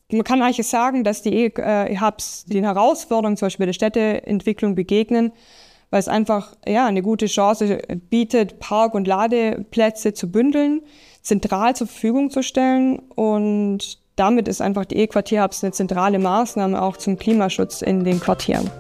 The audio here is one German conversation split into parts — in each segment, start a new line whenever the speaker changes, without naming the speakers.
Man kann eigentlich sagen, dass die E-Hubs den Herausforderungen zum Beispiel der Städteentwicklung begegnen, weil es einfach eine gute Chance bietet, Park- und Ladeplätze zu bündeln, zentral zur Verfügung zu stellen, und damit ist einfach die E-Quartier-Hubs eine zentrale Maßnahme auch zum Klimaschutz in den Quartieren.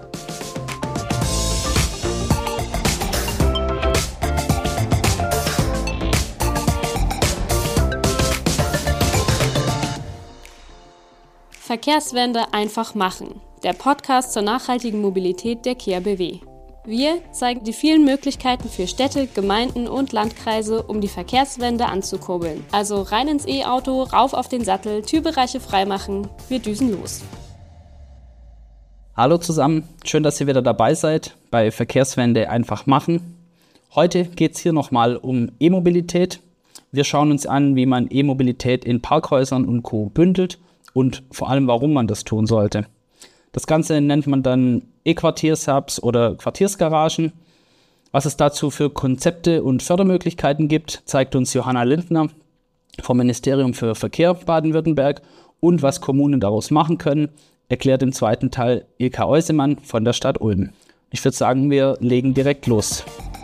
Verkehrswende einfach machen. Der Podcast zur nachhaltigen Mobilität der KEA-BW. Wir zeigen die vielen Möglichkeiten für Städte, Gemeinden und Landkreise, um die Verkehrswende anzukurbeln. Also rein ins E-Auto, rauf auf den Sattel, Türbereiche freimachen. Wir düsen los.
Hallo zusammen, schön, dass ihr wieder dabei seid bei Verkehrswende einfach machen. Heute geht es hier nochmal um E-Mobilität. Wir schauen uns an, wie man E-Mobilität in Parkhäusern und Co. bündelt und vor allem, warum man das tun sollte. Das Ganze nennt man dann E-Quartiers-Hubs oder Quartiersgaragen. Was es dazu für Konzepte und Fördermöglichkeiten gibt, zeigt uns Johanna Lindner vom Ministerium für Verkehr Baden-Württemberg, und was Kommunen daraus machen können, erklärt im zweiten Teil Ilka Eusemann von der Stadt Ulm. Ich würde sagen, wir legen direkt los.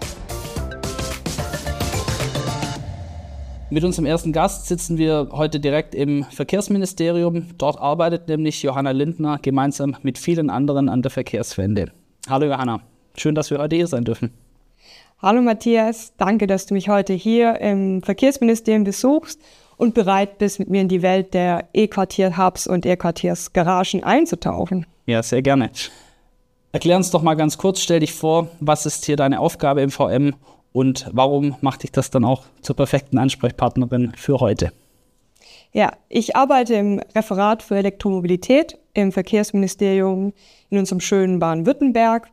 Mit unserem ersten Gast sitzen wir heute direkt im Verkehrsministerium. Dort arbeitet nämlich Johanna Lindner gemeinsam mit vielen anderen an der Verkehrswende. Hallo Johanna, schön, dass wir heute hier sein dürfen.
Hallo Matthias, danke, dass du mich heute hier im Verkehrsministerium besuchst und bereit bist, mit mir in die Welt der E-Quartier-Hubs und E-Quartiersgaragen einzutauchen.
Ja, sehr gerne. Erklär uns doch mal ganz kurz, stell dich vor, was ist hier deine Aufgabe im VM? Und warum macht dich das dann auch zur perfekten Ansprechpartnerin für heute?
Ja, ich arbeite im Referat für Elektromobilität im Verkehrsministerium in unserem schönen Baden-Württemberg.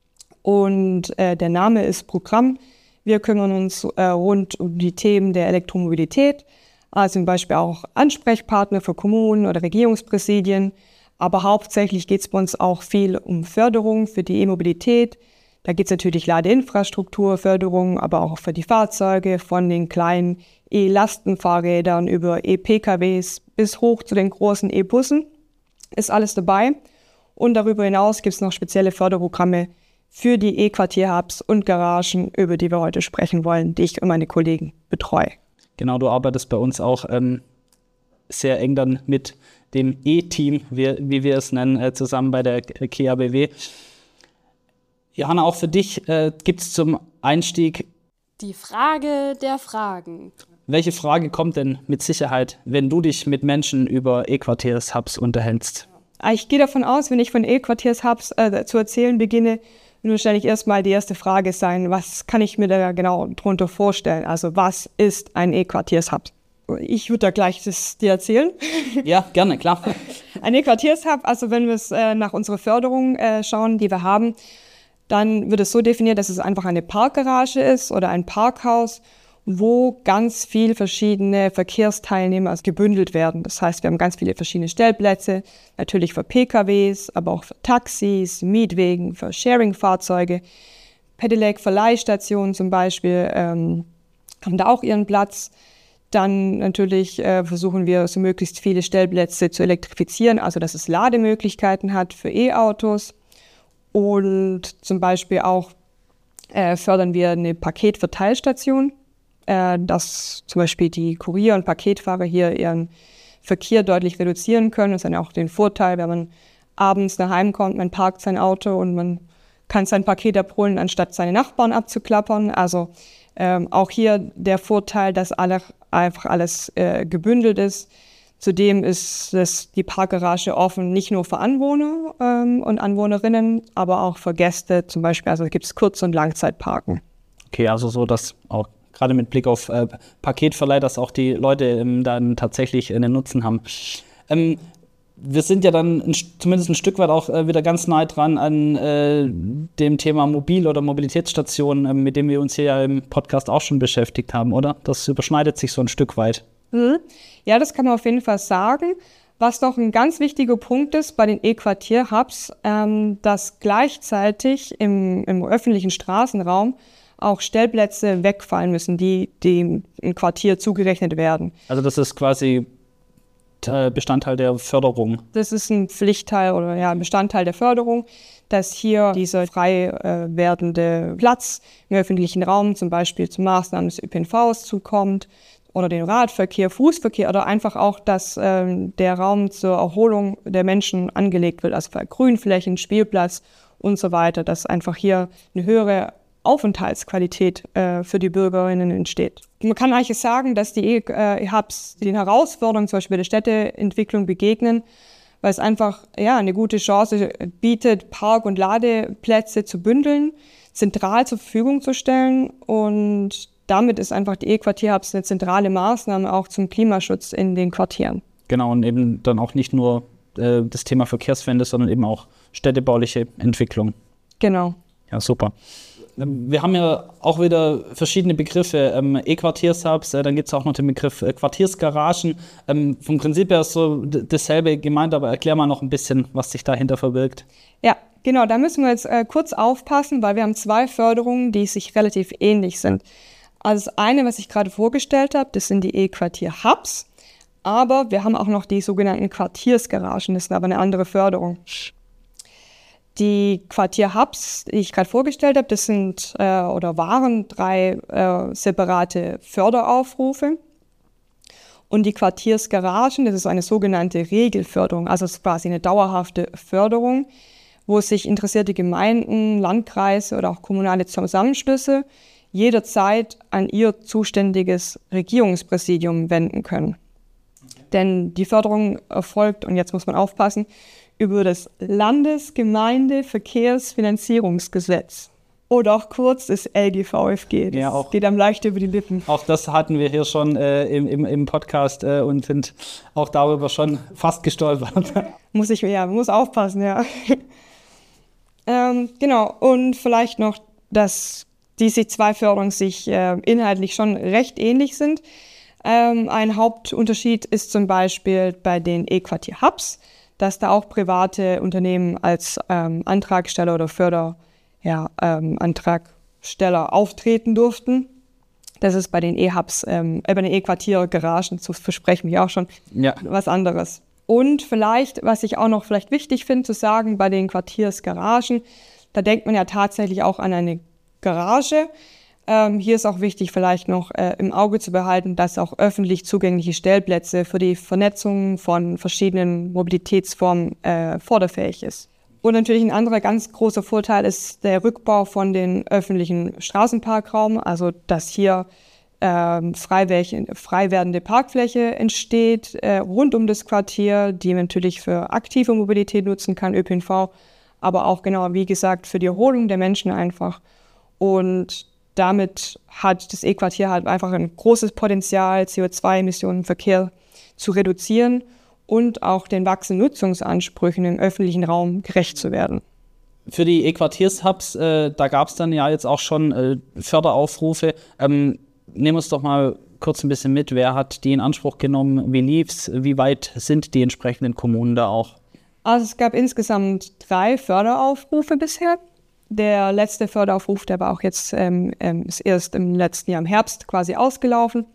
Und der Name ist Programm. Wir kümmern uns rund um die Themen der Elektromobilität, also zum Beispiel auch Ansprechpartner für Kommunen oder Regierungspräsidien. Aber hauptsächlich geht es bei uns auch viel um Förderung für die E-Mobilität. Da geht es natürlich Ladeinfrastruktur, Förderung, aber auch für die Fahrzeuge, von den kleinen E-Lastenfahrrädern über E-PKWs bis hoch zu den großen E-Bussen. Ist alles dabei. Und darüber hinaus gibt es noch spezielle Förderprogramme für die E-Quartier-Hubs und Garagen, über die wir heute sprechen wollen, die ich und meine Kollegen betreue.
Genau, du arbeitest bei uns auch sehr eng dann mit dem E-Team, wie wir es nennen, zusammen bei der KEA-BW. Johanna, auch für dich gibt es zum Einstieg
die Frage der Fragen.
Welche Frage kommt denn mit Sicherheit, wenn du dich mit Menschen über E-Quartiers-Hubs unterhältst?
Ich gehe davon aus, wenn ich von E-Quartiers-Hubs zu erzählen beginne, wird wahrscheinlich erstmal die erste Frage sein, was kann ich mir da genau drunter vorstellen? Also was ist ein E-Quartiers-Hub? Ich würde da gleich das dir erzählen.
Ja, gerne, klar.
Ein E-Quartiers-Hub, also wenn wir es nach unserer Förderung schauen, die wir haben, dann wird es so definiert, dass es einfach eine Parkgarage ist oder ein Parkhaus, wo ganz viele verschiedene Verkehrsteilnehmer gebündelt werden. Das heißt, wir haben ganz viele verschiedene Stellplätze, natürlich für PKWs, aber auch für Taxis, Mietwegen, für Sharing-Fahrzeuge, Pedelec-Verleihstationen zum Beispiel haben da auch ihren Platz. Dann natürlich versuchen wir, so möglichst viele Stellplätze zu elektrifizieren, also dass es Lademöglichkeiten hat für E-Autos. Und zum Beispiel auch fördern wir eine Paketverteilstation, dass zum Beispiel die Kurier- und Paketfahrer hier ihren Verkehr deutlich reduzieren können. Das ist dann auch den Vorteil, wenn man abends nach Hause kommt, man parkt sein Auto und man kann sein Paket abholen, anstatt seine Nachbarn abzuklappern. Also auch hier der Vorteil, dass einfach alles gebündelt ist. Zudem ist die Parkgarage offen, nicht nur für Anwohner und Anwohnerinnen, aber auch für Gäste zum Beispiel. Also gibt es Kurz- und Langzeitparken.
Okay, also so, dass auch gerade mit Blick auf Paketverleih, dass auch die Leute dann tatsächlich einen Nutzen haben. Wir sind ja dann zumindest ein Stück weit auch wieder ganz nahe dran an dem Thema Mobil- oder Mobilitätsstationen, mit dem wir uns hier ja im Podcast auch schon beschäftigt haben, oder? Das überschneidet sich so ein Stück weit.
Ja, das kann man auf jeden Fall sagen. Was noch ein ganz wichtiger Punkt ist bei den E-Quartier-Hubs, dass gleichzeitig im öffentlichen Straßenraum auch Stellplätze wegfallen müssen, die dem Quartier zugerechnet werden.
Also das ist quasi Bestandteil der Förderung?
Das ist ein Pflichtteil oder ja, ein Bestandteil der Förderung, dass hier dieser frei werdende Platz im öffentlichen Raum zum Beispiel zu Maßnahmen des ÖPNVs zukommt oder den Radverkehr, Fußverkehr oder einfach auch, dass der Raum zur Erholung der Menschen angelegt wird, also für Grünflächen, Spielplatz und so weiter, dass einfach hier eine höhere Aufenthaltsqualität für die Bürgerinnen entsteht. Man kann eigentlich sagen, dass die E-Hubs den Herausforderungen zum Beispiel der Städteentwicklung begegnen, weil es einfach eine gute Chance bietet, Park- und Ladeplätze zu bündeln, zentral zur Verfügung zu stellen und damit ist einfach die E-Quartier-Hubs eine zentrale Maßnahme auch zum Klimaschutz in den Quartieren.
Genau, und eben dann auch nicht nur das Thema Verkehrswende, sondern eben auch städtebauliche Entwicklung.
Genau.
Ja, super. Wir haben ja auch wieder verschiedene Begriffe, E-Quartiershubs, dann gibt es auch noch den Begriff Quartiersgaragen. Vom Prinzip her ist so dasselbe gemeint, aber erklär mal noch ein bisschen, was sich dahinter verbirgt.
Ja, genau, da müssen wir jetzt kurz aufpassen, weil wir haben zwei Förderungen, die sich relativ ähnlich sind. Also das eine, was ich gerade vorgestellt habe, das sind die E-Quartier-Hubs, aber wir haben auch noch die sogenannten Quartiersgaragen, das ist aber eine andere Förderung. Die Quartier-Hubs, die ich gerade vorgestellt habe, das sind oder waren 3 separate Förderaufrufe. Und die Quartiersgaragen, das ist eine sogenannte Regelförderung, also es ist quasi eine dauerhafte Förderung, wo sich interessierte Gemeinden, Landkreise oder auch kommunale Zusammenschlüsse jederzeit an ihr zuständiges Regierungspräsidium wenden können. Denn die Förderung erfolgt, und jetzt muss man aufpassen, über das Landesgemeindeverkehrsfinanzierungsgesetz oder auch kurz das LGVFG. Das geht einem leicht über die Lippen.
Auch das hatten wir hier schon im Podcast und sind auch darüber schon fast gestolpert.
Muss aufpassen, ja. Genau, und vielleicht noch, dass diese 2 Förderungen sich inhaltlich schon recht ähnlich sind. Ein Hauptunterschied ist zum Beispiel bei den E-Quartier-Hubs, dass da auch private Unternehmen als Antragsteller oder Antragsteller auftreten durften. Das ist bei den E-Hubs, bei den E-Quartier-Garagen, so versprechen wir auch schon, was anderes. Und vielleicht, was ich auch noch vielleicht wichtig finde zu sagen, bei den Quartiersgaragen, da denkt man ja tatsächlich auch an eine Garage. Hier ist auch wichtig, vielleicht noch im Auge zu behalten, dass auch öffentlich zugängliche Stellplätze für die Vernetzung von verschiedenen Mobilitätsformen förderfähig ist. Und natürlich ein anderer ganz großer Vorteil ist der Rückbau von den öffentlichen Straßenparkraum, also dass hier frei werdende Parkfläche entsteht rund um das Quartier, die man natürlich für aktive Mobilität nutzen kann, ÖPNV, aber auch genau, wie gesagt, für die Erholung der Menschen einfach. Und damit hat das E-Quartier halt einfach ein großes Potenzial, CO2-Emissionen im Verkehr zu reduzieren und auch den wachsenden Nutzungsansprüchen im öffentlichen Raum gerecht zu werden.
Für die E-Quartiers-Hubs, da gab es dann ja jetzt auch schon Förderaufrufe. Nehmen uns doch mal kurz ein bisschen mit. Wer hat die in Anspruch genommen? Wie lief's? Wie weit sind die entsprechenden Kommunen da auch?
Also es gab insgesamt 3 Förderaufrufe bisher. Der letzte Förderaufruf, der war auch jetzt ist erst im letzten Jahr im Herbst quasi ausgelaufen.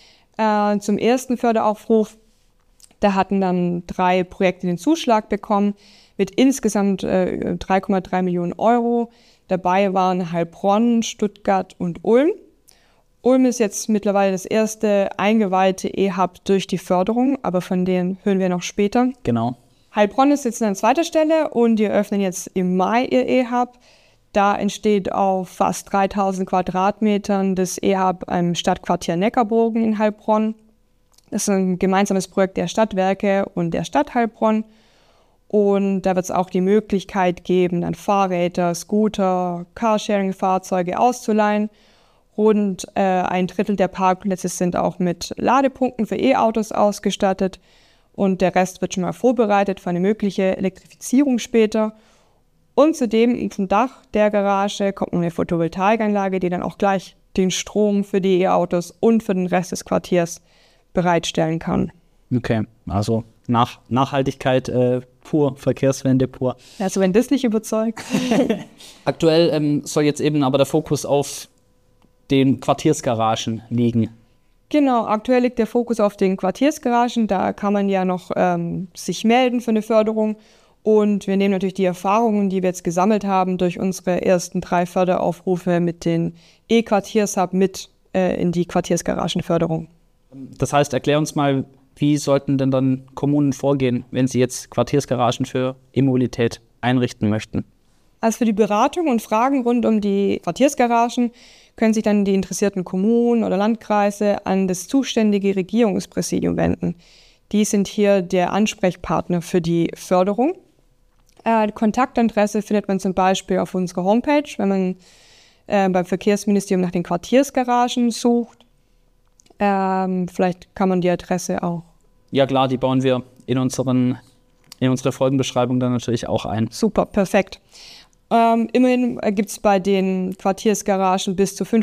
Zum ersten Förderaufruf, da hatten dann 3 Projekte den Zuschlag bekommen mit insgesamt 3,3 Millionen Euro. Dabei waren Heilbronn, Stuttgart und Ulm. Ulm ist jetzt mittlerweile das erste eingeweihte E-Hub durch die Förderung, aber von denen hören wir noch später.
Genau.
Heilbronn ist jetzt an zweiter Stelle und die eröffnen jetzt im Mai ihr E-Hub. Da entsteht auf fast 3000 Quadratmetern das E-Hub im Stadtquartier Neckarburgen in Heilbronn. Das ist ein gemeinsames Projekt der Stadtwerke und der Stadt Heilbronn. Und da wird es auch die Möglichkeit geben, dann Fahrräder, Scooter, Carsharing-Fahrzeuge auszuleihen. Rund 1/3 der Parkplätze sind auch mit Ladepunkten für E-Autos ausgestattet. Und der Rest wird schon mal vorbereitet für eine mögliche Elektrifizierung später. Und zudem vom Dach der Garage kommt noch eine Photovoltaikanlage, die dann auch gleich den Strom für die E-Autos und für den Rest des Quartiers bereitstellen kann.
Okay, also Nachhaltigkeit pur, Verkehrswende pur.
Also wenn das nicht überzeugt.
Aktuell soll jetzt eben aber der Fokus auf den Quartiersgaragen liegen.
Genau, aktuell liegt der Fokus auf den Quartiersgaragen. Da kann man ja noch sich melden für eine Förderung. Und wir nehmen natürlich die Erfahrungen, die wir jetzt gesammelt haben, durch unsere ersten 3 Förderaufrufe mit den E-Quartiershub mit in die Quartiersgaragenförderung.
Das heißt, erklär uns mal, wie sollten denn dann Kommunen vorgehen, wenn sie jetzt Quartiersgaragen für E-Mobilität einrichten möchten?
Also für die Beratung und Fragen rund um die Quartiersgaragen können sich dann die interessierten Kommunen oder Landkreise an das zuständige Regierungspräsidium wenden. Die sind hier der Ansprechpartner für die Förderung. Kontaktadresse findet man zum Beispiel auf unserer Homepage, wenn man beim Verkehrsministerium nach den Quartiersgaragen sucht. Vielleicht kann man die Adresse auch.
Ja klar, die bauen wir in unsere Folgenbeschreibung dann natürlich auch ein.
Super, perfekt. Immerhin gibt es bei den Quartiersgaragen bis zu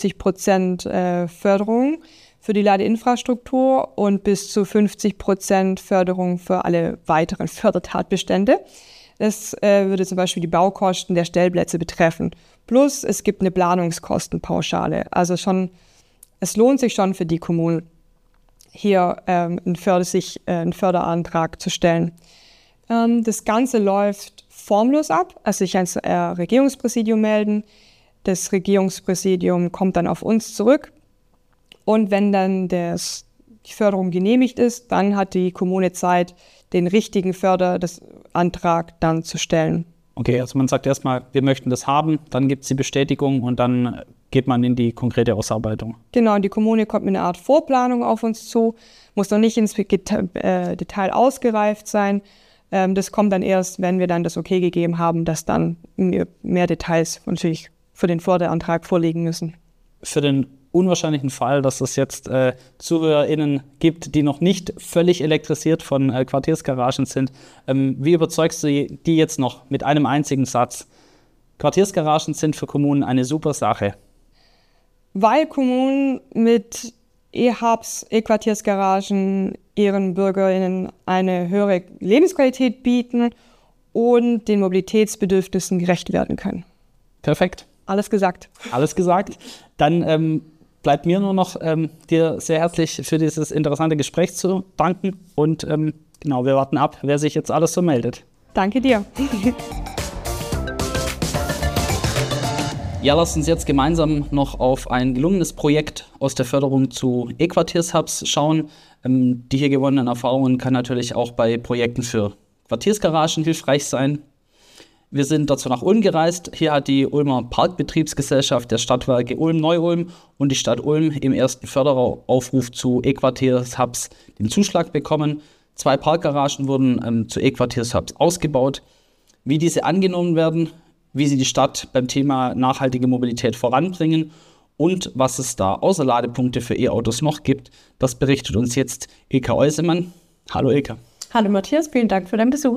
75% Förderung für die Ladeinfrastruktur und bis zu 50% Förderung für alle weiteren Fördertatbestände. Das würde zum Beispiel die Baukosten der Stellplätze betreffen. Plus es gibt eine Planungskostenpauschale. Also es lohnt sich schon für die Kommunen, hier einen Förderantrag zu stellen. Das Ganze läuft formlos ab, also sich ans Regierungspräsidium melden. Das Regierungspräsidium kommt dann auf uns zurück. Und wenn dann die Förderung genehmigt ist, dann hat die Kommune Zeit, den richtigen Förderantrag dann zu stellen.
Okay, also man sagt erstmal, wir möchten das haben, dann gibt es die Bestätigung und dann geht man in die konkrete Ausarbeitung.
Genau, die Kommune kommt mit einer Art Vorplanung auf uns zu, muss noch nicht ins Detail ausgereift sein. Das kommt dann erst, wenn wir dann das Okay gegeben haben, dass dann mehr Details natürlich für den Förderantrag vorliegen müssen.
Für den unwahrscheinlichen Fall, dass es jetzt ZuhörerInnen gibt, die noch nicht völlig elektrisiert von Quartiersgaragen sind, wie überzeugst du die jetzt noch mit einem einzigen Satz? Quartiersgaragen sind für Kommunen eine super Sache.
Weil Kommunen mit E-Hubs, E-Quartiersgaragen ihren BürgerInnen eine höhere Lebensqualität bieten und den Mobilitätsbedürfnissen gerecht werden können.
Perfekt.
Alles gesagt.
Alles gesagt. Dann bleibt mir nur noch dir sehr herzlich für dieses interessante Gespräch zu danken und genau, wir warten ab, wer sich jetzt alles so meldet.
Danke dir.
Ja, lasst uns jetzt gemeinsam noch auf ein gelungenes Projekt aus der Förderung zu E-Quartiershubs schauen. Die hier gewonnenen Erfahrungen kann natürlich auch bei Projekten für Quartiersgaragen hilfreich sein. Wir sind dazu nach Ulm gereist. Hier hat die Ulmer Parkbetriebsgesellschaft der Stadtwerke Ulm-Neu-Ulm und die Stadt Ulm im ersten Förderaufruf zu E-Quartiershubs den Zuschlag bekommen. 2 Parkgaragen wurden zu E-Quartiershubs ausgebaut. Wie diese angenommen werden, wie sie die Stadt beim Thema nachhaltige Mobilität voranbringen und was es da außer Ladepunkte für E-Autos noch gibt, das berichtet uns jetzt Ilka Eusemann. Hallo Ilka.
Hallo Matthias, vielen Dank für deinen Besuch.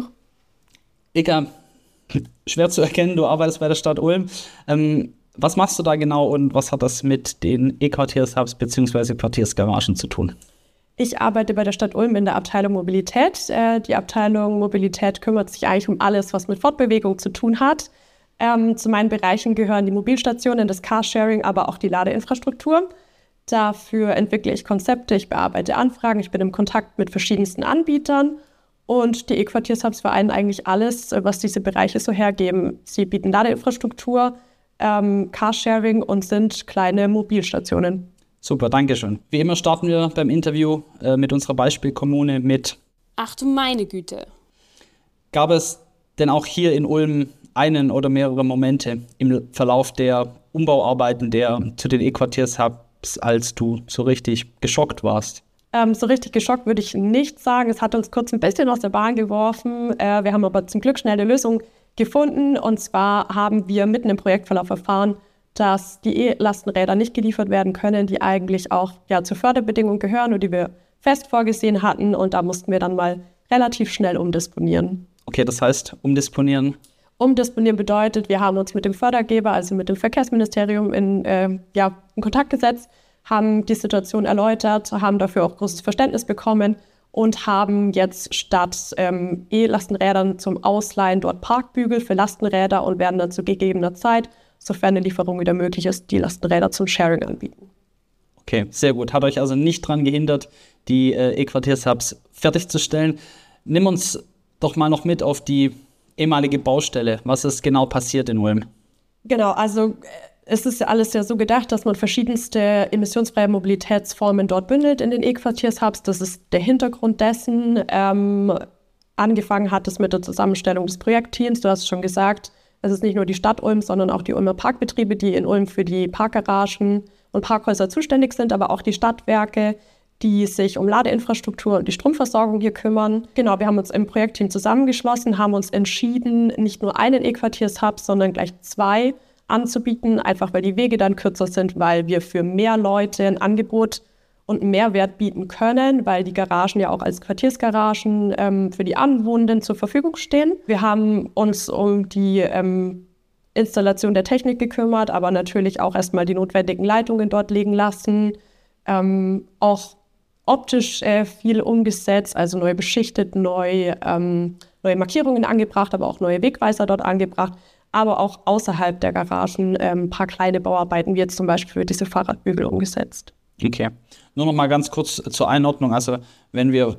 Ilka, schwer zu erkennen, du arbeitest bei der Stadt Ulm. Was machst du da genau und was hat das mit den E-Quartiershubs bzw. Quartiersgaragen zu tun?
Ich arbeite bei der Stadt Ulm in der Abteilung Mobilität. Die Abteilung Mobilität kümmert sich eigentlich um alles, was mit Fortbewegung zu tun hat. Zu meinen Bereichen gehören die Mobilstationen, das Carsharing, aber auch die Ladeinfrastruktur. Dafür entwickle ich Konzepte, ich bearbeite Anfragen, ich bin im Kontakt mit verschiedensten Anbietern und die E-Quartiershubs vereinen eigentlich alles, was diese Bereiche so hergeben. Sie bieten Ladeinfrastruktur, Carsharing und sind kleine Mobilstationen.
Super, danke schön. Wie immer starten wir beim Interview mit unserer Beispielkommune mit
Ach du meine Güte.
Gab es denn auch hier in Ulm einen oder mehrere Momente im Verlauf der Umbauarbeiten zu den E-Quartiershubs, als du so richtig geschockt warst?
So richtig geschockt würde ich nicht sagen. Es hat uns kurz ein bisschen aus der Bahn geworfen. Wir haben aber zum Glück schnell eine Lösung gefunden. Und zwar haben wir mitten im Projektverlauf erfahren, dass die E-Lastenräder nicht geliefert werden können, die eigentlich auch zur Förderbedingung gehören und die wir fest vorgesehen hatten. Und da mussten wir dann mal relativ schnell umdisponieren.
Okay, das heißt umdisponieren?
Umdisponieren bedeutet, wir haben uns mit dem Fördergeber, also mit dem Verkehrsministerium in Kontakt gesetzt, haben die Situation erläutert, haben dafür auch großes Verständnis bekommen und haben jetzt statt E-Lastenrädern zum Ausleihen dort Parkbügel für Lastenräder und werden dann zu gegebener Zeit, sofern eine Lieferung wieder möglich ist, die Lastenräder zum Sharing anbieten.
Okay, sehr gut. Hat euch also nicht daran gehindert, die E-Quartiers-Hubs fertigzustellen. Nimm uns doch mal noch mit auf die ehemalige Baustelle. Was ist genau passiert in Ulm?
Genau, also es ist ja alles ja so gedacht, dass man verschiedenste emissionsfreie Mobilitätsformen dort bündelt in den E-Quartiers-Hubs. Das ist der Hintergrund dessen. Angefangen hat es mit der Zusammenstellung des Projektteams. Du hast es schon gesagt, es ist nicht nur die Stadt Ulm, sondern auch die Ulmer Parkbetriebe, die in Ulm für die Parkgaragen und Parkhäuser zuständig sind, aber auch die Stadtwerke, die sich um Ladeinfrastruktur und die Stromversorgung hier kümmern. Genau, wir haben uns im Projektteam zusammengeschlossen, haben uns entschieden, nicht nur einen E-Quartiers-Hub, sondern gleich 2 anzubieten, einfach weil die Wege dann kürzer sind, weil wir für mehr Leute ein Angebot und einen Mehrwert bieten können, weil die Garagen ja auch als Quartiersgaragen für die Anwohnenden zur Verfügung stehen. Wir haben uns um die Installation der Technik gekümmert, aber natürlich auch erstmal die notwendigen Leitungen dort legen lassen. Auch optisch viel umgesetzt, also neu beschichtet, neue Markierungen angebracht, aber auch neue Wegweiser dort angebracht, aber auch außerhalb der Garagen ein paar kleine Bauarbeiten, wie jetzt zum Beispiel für diese Fahrradbügel umgesetzt.
Okay, nur noch mal ganz kurz zur Einordnung. Also wenn wir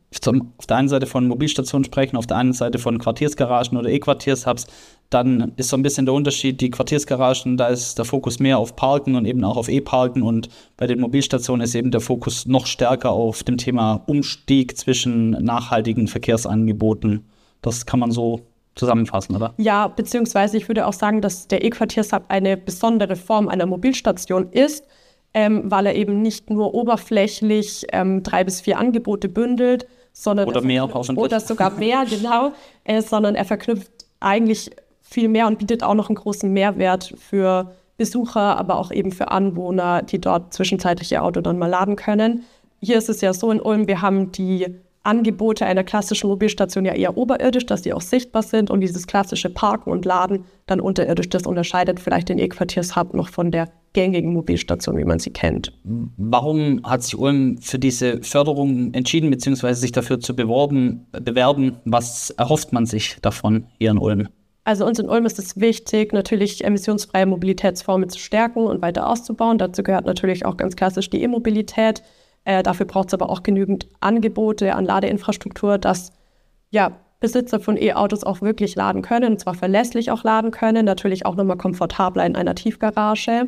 auf der einen Seite von Mobilstationen sprechen, auf der anderen Seite von Quartiersgaragen oder E-Quartiers-Hubs, dann ist so ein bisschen der Unterschied, die Quartiersgaragen, da ist der Fokus mehr auf Parken und eben auch auf E-Parken, und bei den Mobilstationen ist eben der Fokus noch stärker auf dem Thema Umstieg zwischen nachhaltigen Verkehrsangeboten. Das kann man so zusammenfassen, oder?
Ja, beziehungsweise ich würde auch sagen, dass der E-Quartiers-Hub eine besondere Form einer Mobilstation ist, weil er eben nicht nur oberflächlich 3 bis 4 Angebote bündelt, sondern
oder mehr hoffentlich.
Oder sogar mehr, genau, sondern er verknüpft eigentlich viel mehr und bietet auch noch einen großen Mehrwert für Besucher, aber auch eben für Anwohner, die dort zwischenzeitlich ihr Auto dann mal laden können. Hier ist es ja so in Ulm, wir haben die Angebote einer klassischen Mobilstation ja eher oberirdisch, dass die auch sichtbar sind, und dieses klassische Parken und Laden dann unterirdisch. Das unterscheidet vielleicht den E-Quartiers-Hub noch von der gängigen Mobilstation, wie man sie kennt.
Warum hat sich Ulm für diese Förderung entschieden, beziehungsweise sich dafür zu bewerben? Was erhofft man sich davon hier in Ulm?
Also uns in Ulm ist es wichtig, natürlich emissionsfreie Mobilitätsformen zu stärken und weiter auszubauen. Dazu gehört natürlich auch ganz klassisch die E-Mobilität. Dafür braucht es aber auch genügend Angebote an Ladeinfrastruktur, dass Besitzer von E-Autos auch wirklich laden können, und zwar verlässlich auch laden können, natürlich auch nochmal komfortabler in einer Tiefgarage.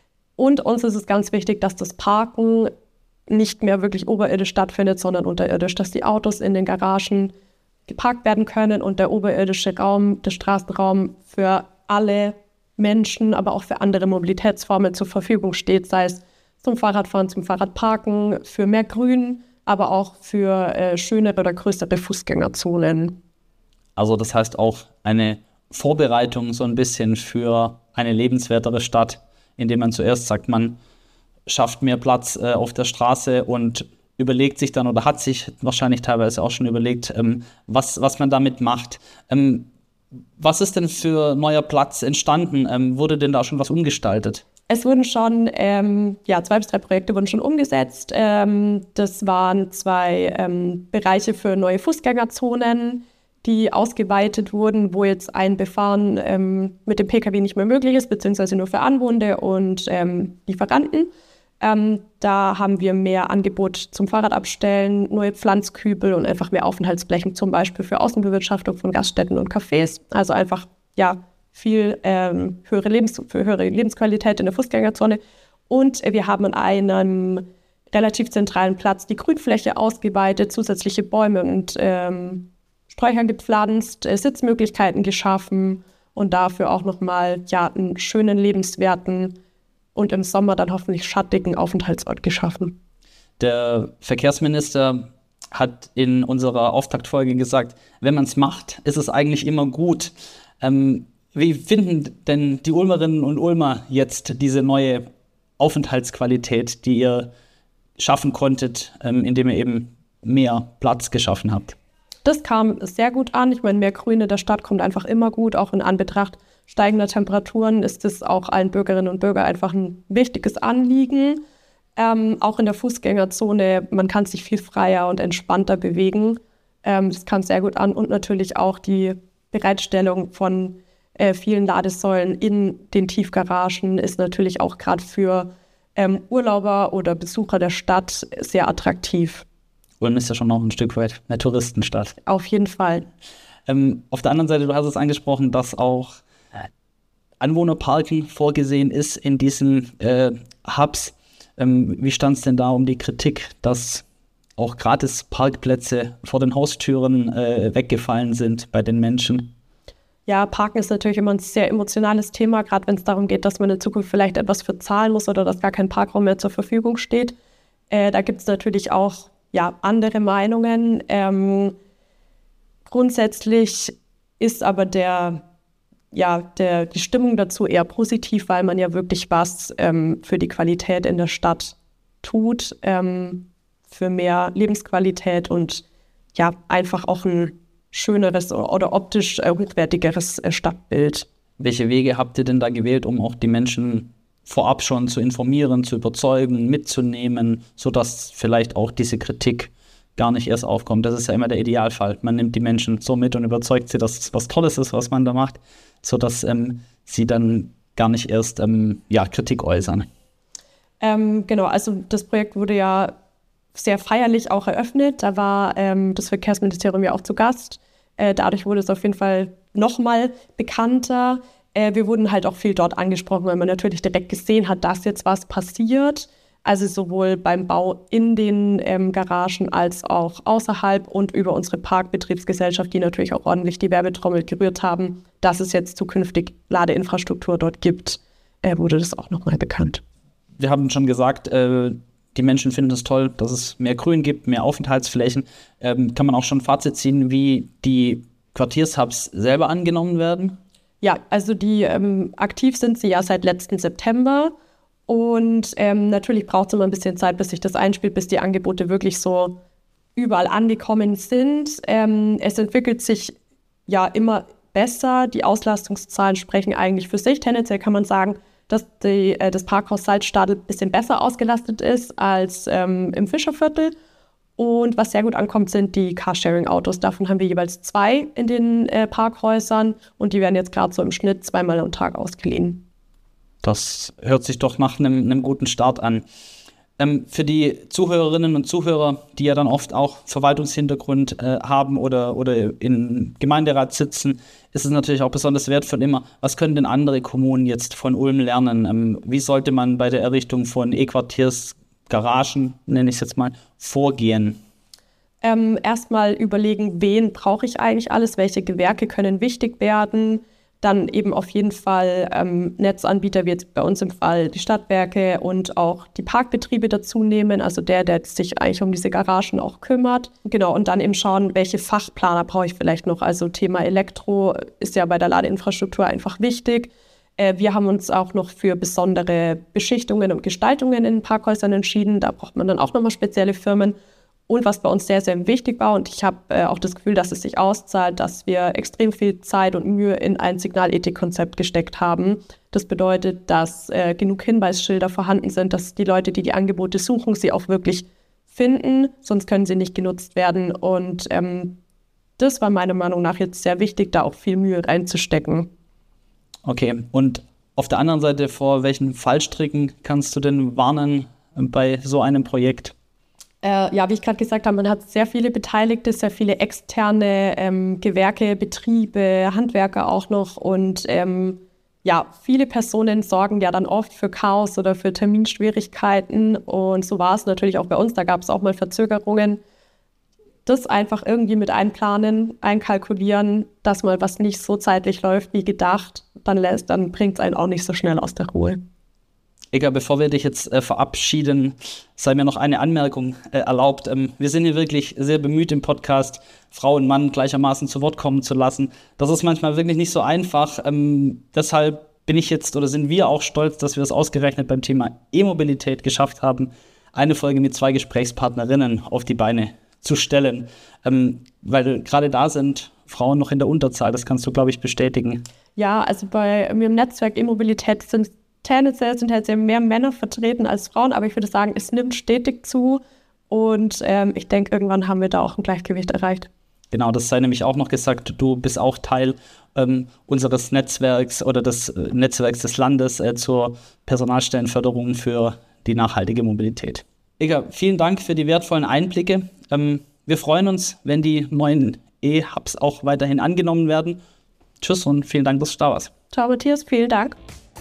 Und uns ist es ganz wichtig, dass das Parken nicht mehr wirklich oberirdisch stattfindet, sondern unterirdisch, dass die Autos in den Garagen geparkt werden können und der oberirdische Raum, der Straßenraum für alle Menschen, aber auch für andere Mobilitätsformen zur Verfügung steht, sei es zum Fahrradfahren, zum Fahrradparken, für mehr Grün, aber auch für schönere oder größere Fußgängerzonen.
Also das heißt auch eine Vorbereitung so ein bisschen für eine lebenswertere Stadt, indem man zuerst sagt, man schafft mehr Platz auf der Straße und überlegt sich dann oder hat sich wahrscheinlich teilweise auch schon überlegt, was man damit macht. Was ist denn für neuer Platz entstanden? Wurde denn da schon was umgestaltet?
Es wurden schon, 2 bis 3 Projekte wurden schon umgesetzt. Das waren 2 Bereiche für neue Fußgängerzonen, die ausgeweitet wurden, wo jetzt ein Befahren mit dem Pkw nicht mehr möglich ist, beziehungsweise nur für Anwohner und Lieferanten. Da haben wir mehr Angebot zum Fahrradabstellen, neue Pflanzkübel und einfach mehr Aufenthaltsflächen, zum Beispiel für Außenbewirtschaftung von Gaststätten und Cafés. Also einfach, viel höhere Lebensqualität in der Fußgängerzone. Und wir haben an einem relativ zentralen Platz die Grünfläche ausgeweitet, zusätzliche Bäume und Sträucher gepflanzt, Sitzmöglichkeiten geschaffen und dafür auch nochmal einen schönen, lebenswerten und im Sommer dann hoffentlich schattigen Aufenthaltsort geschaffen.
Der Verkehrsminister hat in unserer Auftaktfolge gesagt, wenn man es macht, ist es eigentlich immer gut. Wie finden denn die Ulmerinnen und Ulmer jetzt diese neue Aufenthaltsqualität, die ihr schaffen konntet, indem ihr eben mehr Platz geschaffen habt?
Das kam sehr gut an. Ich meine, mehr Grün in der Stadt kommt einfach immer gut. Auch in Anbetracht steigender Temperaturen ist es auch allen Bürgerinnen und Bürgern einfach ein wichtiges Anliegen. Auch in der Fußgängerzone, man kann sich viel freier und entspannter bewegen. Das kam sehr gut an. Und natürlich auch die Bereitstellung von vielen Ladesäulen in den Tiefgaragen ist natürlich auch gerade für Urlauber oder Besucher der Stadt sehr attraktiv.
Ulm ist ja schon noch ein Stück weit eine Touristenstadt.
Auf jeden Fall.
Auf der anderen Seite, du hast es angesprochen, dass auch Anwohnerparken vorgesehen ist in diesen Hubs. Wie stand es denn da um die Kritik, dass auch gratis Parkplätze vor den Haustüren weggefallen sind bei den Menschen?
Ja, Parken ist natürlich immer ein sehr emotionales Thema, gerade wenn es darum geht, dass man in Zukunft vielleicht etwas für zahlen muss oder dass gar kein Parkraum mehr zur Verfügung steht. Da gibt es natürlich auch andere Meinungen. Grundsätzlich ist aber die Stimmung dazu eher positiv, weil man ja wirklich was für die Qualität in der Stadt tut, für mehr Lebensqualität und einfach auch ein schöneres oder optisch hochwertigeres Stadtbild.
Welche Wege habt ihr denn da gewählt, um auch die Menschen vorab schon zu informieren, zu überzeugen, mitzunehmen, sodass vielleicht auch diese Kritik gar nicht erst aufkommt? Das ist ja immer der Idealfall. Man nimmt die Menschen so mit und überzeugt sie, dass es was Tolles ist, was man da macht, sodass sie dann gar nicht erst Kritik äußern.
Genau, also das Projekt wurde ja sehr feierlich auch eröffnet. Da war das Verkehrsministerium ja auch zu Gast. Dadurch wurde es auf jeden Fall nochmal bekannter. Wir wurden halt auch viel dort angesprochen, weil man natürlich direkt gesehen hat, dass jetzt was passiert. Also sowohl beim Bau in den Garagen als auch außerhalb und über unsere Parkbetriebsgesellschaft, die natürlich auch ordentlich die Werbetrommel gerührt haben, dass es jetzt zukünftig Ladeinfrastruktur dort gibt, wurde das auch nochmal bekannt.
Wir haben schon gesagt, die Menschen finden es toll, dass es mehr Grün gibt, mehr Aufenthaltsflächen. Kann man auch schon ein Fazit ziehen, wie die Quartiershubs selber angenommen werden?
Ja, also die aktiv sind sie ja seit letzten September. Und natürlich braucht es immer ein bisschen Zeit, bis sich das einspielt, bis die Angebote wirklich so überall angekommen sind. Es entwickelt sich ja immer besser. Die Auslastungszahlen sprechen eigentlich für sich. Tendenziell kann man sagen, dass das Parkhaus Salzstadel ein bisschen besser ausgelastet ist als im Fischerviertel. Und was sehr gut ankommt, sind die Carsharing-Autos. Davon haben wir jeweils 2 in den Parkhäusern und die werden jetzt gerade so im Schnitt 2-mal am Tag ausgeliehen.
Das hört sich doch nach einem guten Start an. Für die Zuhörerinnen und Zuhörer, die ja dann oft auch Verwaltungshintergrund haben oder im Gemeinderat sitzen, ist es natürlich auch besonders wertvoll immer, was können denn andere Kommunen jetzt von Ulm lernen? Wie sollte man bei der Errichtung von E-Quartiers-Garagen, nenne ich es jetzt mal, vorgehen?
Erstmal überlegen, wen brauche ich eigentlich alles, welche Gewerke können wichtig werden. Dann eben auf jeden Fall Netzanbieter, wie jetzt bei uns im Fall die Stadtwerke und auch die Parkbetriebe dazu nehmen, also der sich eigentlich um diese Garagen auch kümmert. Genau, und dann eben schauen, welche Fachplaner brauche ich vielleicht noch. Also Thema Elektro ist ja bei der Ladeinfrastruktur einfach wichtig. Wir haben uns auch noch für besondere Beschichtungen und Gestaltungen in Parkhäusern entschieden. Da braucht man dann auch nochmal spezielle Firmen. Und was bei uns sehr, sehr wichtig war, und ich habe auch das Gefühl, dass es sich auszahlt, dass wir extrem viel Zeit und Mühe in ein Signalethikkonzept gesteckt haben. Das bedeutet, dass genug Hinweisschilder vorhanden sind, dass die Leute, die die Angebote suchen, sie auch wirklich finden, sonst können sie nicht genutzt werden. Und das war meiner Meinung nach jetzt sehr wichtig, da auch viel Mühe reinzustecken.
Okay, und auf der anderen Seite, vor welchen Fallstricken kannst du denn warnen bei so einem Projekt?
Wie ich gerade gesagt habe, man hat sehr viele Beteiligte, sehr viele externe Gewerke, Betriebe, Handwerker auch noch und viele Personen sorgen ja dann oft für Chaos oder für Terminschwierigkeiten und so war es natürlich auch bei uns, da gab es auch mal Verzögerungen. Das einfach irgendwie mit einplanen, einkalkulieren, dass mal was nicht so zeitlich läuft wie gedacht, dann bringt es einen auch nicht so schnell aus der Ruhe.
Ega, bevor wir dich jetzt verabschieden, sei mir noch eine Anmerkung erlaubt. Wir sind hier wirklich sehr bemüht im Podcast, Frau und Mann gleichermaßen zu Wort kommen zu lassen. Das ist manchmal wirklich nicht so einfach. Deshalb sind wir auch stolz, dass wir es ausgerechnet beim Thema E-Mobilität geschafft haben, eine Folge mit 2 Gesprächspartnerinnen auf die Beine zu stellen. Weil gerade da sind Frauen noch in der Unterzahl, das kannst du, glaube ich, bestätigen.
Ja, also bei mir im Netzwerk E-Mobilität sind tendenziell mehr Männer vertreten als Frauen, aber ich würde sagen, es nimmt stetig zu und ich denke, irgendwann haben wir da auch ein Gleichgewicht erreicht.
Genau, das sei nämlich auch noch gesagt, du bist auch Teil unseres Netzwerks oder des Netzwerks des Landes zur Personalstellenförderung für die nachhaltige Mobilität. Ega, vielen Dank für die wertvollen Einblicke. Wir freuen uns, wenn die neuen E-Hubs auch weiterhin angenommen werden. Tschüss und vielen Dank, dass du da warst.
Ciao Matthias, vielen Dank.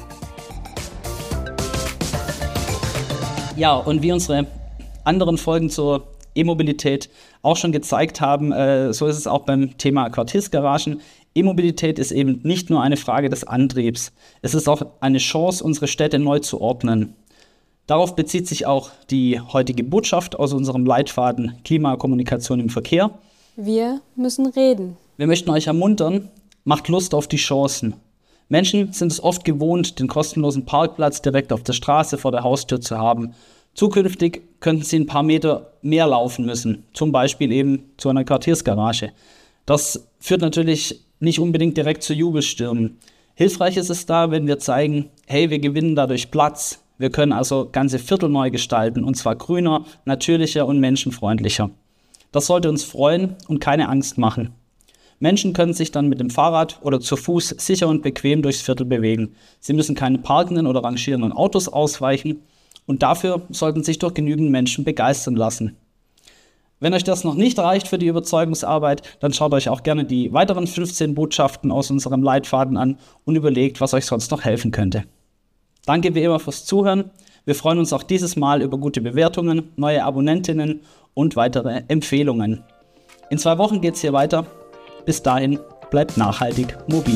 Ja, und wie unsere anderen Folgen zur E-Mobilität auch schon gezeigt haben, so ist es auch beim Thema Quartiersgaragen. E-Mobilität ist eben nicht nur eine Frage des Antriebs. Es ist auch eine Chance, unsere Städte neu zu ordnen. Darauf bezieht sich auch die heutige Botschaft aus unserem Leitfaden Klimakommunikation im Verkehr.
Wir müssen reden.
Wir möchten euch ermuntern, macht Lust auf die Chancen. Menschen sind es oft gewohnt, den kostenlosen Parkplatz direkt auf der Straße vor der Haustür zu haben. Zukünftig könnten sie ein paar Meter mehr laufen müssen, zum Beispiel eben zu einer Quartiersgarage. Das führt natürlich nicht unbedingt direkt zu Jubelstürmen. Hilfreich ist es da, wenn wir zeigen, hey, wir gewinnen dadurch Platz. Wir können also ganze Viertel neu gestalten, und zwar grüner, natürlicher und menschenfreundlicher. Das sollte uns freuen und keine Angst machen. Menschen können sich dann mit dem Fahrrad oder zu Fuß sicher und bequem durchs Viertel bewegen. Sie müssen keine parkenden oder rangierenden Autos ausweichen und dafür sollten sich durch genügend Menschen begeistern lassen. Wenn euch das noch nicht reicht für die Überzeugungsarbeit, dann schaut euch auch gerne die weiteren 15 Botschaften aus unserem Leitfaden an und überlegt, was euch sonst noch helfen könnte. Danke wie immer fürs Zuhören. Wir freuen uns auch dieses Mal über gute Bewertungen, neue Abonnentinnen und weitere Empfehlungen. In 2 Wochen geht's hier weiter. Bis dahin, bleibt nachhaltig mobil.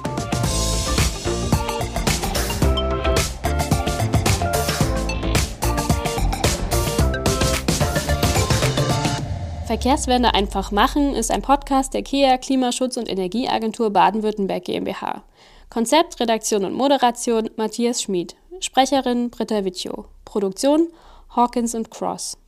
Verkehrswende einfach machen ist ein Podcast der KEA Klimaschutz- und Energieagentur Baden-Württemberg GmbH. Konzept, Redaktion und Moderation Matthias Schmid. Sprecherin Britta Wittjow. Produktion Hawkins & Cross.